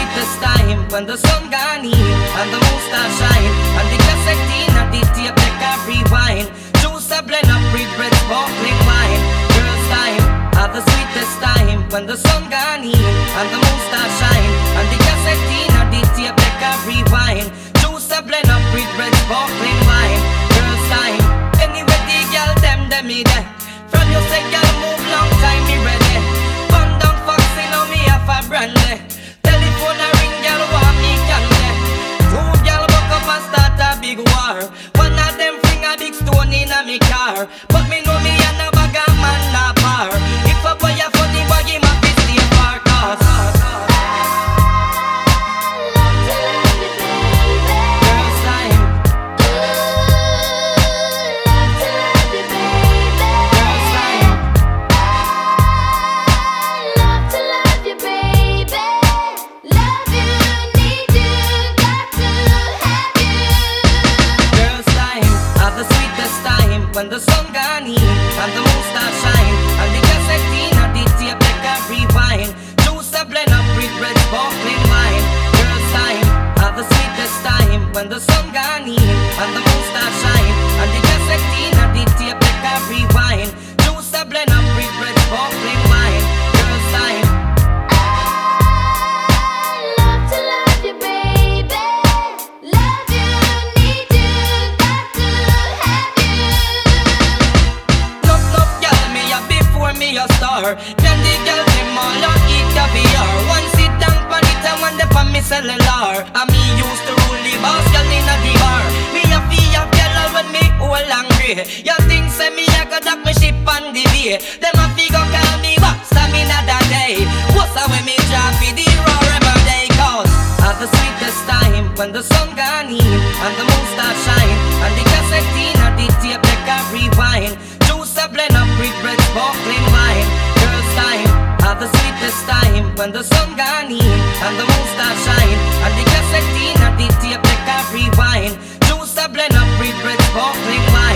sweetest time when the sun gone in and the moon start shine, and the cassette in and the tape deck a rewind. Juice a blend up with red sparkling wine. Girls time are the sweetest time when the sun gone in and the moon start shine, and the cassette in and the tape deck a rewind. Juice a blend up with red sparkling wine. Girls time anyway the girl them me there. From you say girl move long time me ready. Bun down Foxy now me have a brandy. Telephone a ring girl want me candy. Two girl buck up and start a big war. One of them fling a big stone in a me car, but me know me and a bag of man na par. If a boy a funny bag him a fi stay far cause girls time. Girls time. Girls time are the sweetest time when the sun gone in and the moon start shine, and the cassette in and the tape deck a rewind. Juice a blend up with red sparkling wine. Girls time are the sweetest time when the sun gone in and the moon start shine, and the cassette in and the tape deck a rewind. Juice a blend up with red sparkling wine. Girls time. Love girl me a before me a star. Then the girl them all a eat caviar. One sit down pon it and one dey pon me cellular. And me used to rule the boss girl inna the bar. Me a feel a girl when me old and grey. You think say me a go dock me ship on the bay. Them a fi go call me back stamina that day. What's a when me drop it the raw every day cause at the sweetest time when the sun gone in and the moon start shine, and the cassette in and the tape deck a rewind. Juice a blend up with red sparkling wine. Girls time are the sweetest time when the sun gone in and the moon start shine, and the cassette in and the tape deck a rewind. Juice a blend up with red sparkling wine.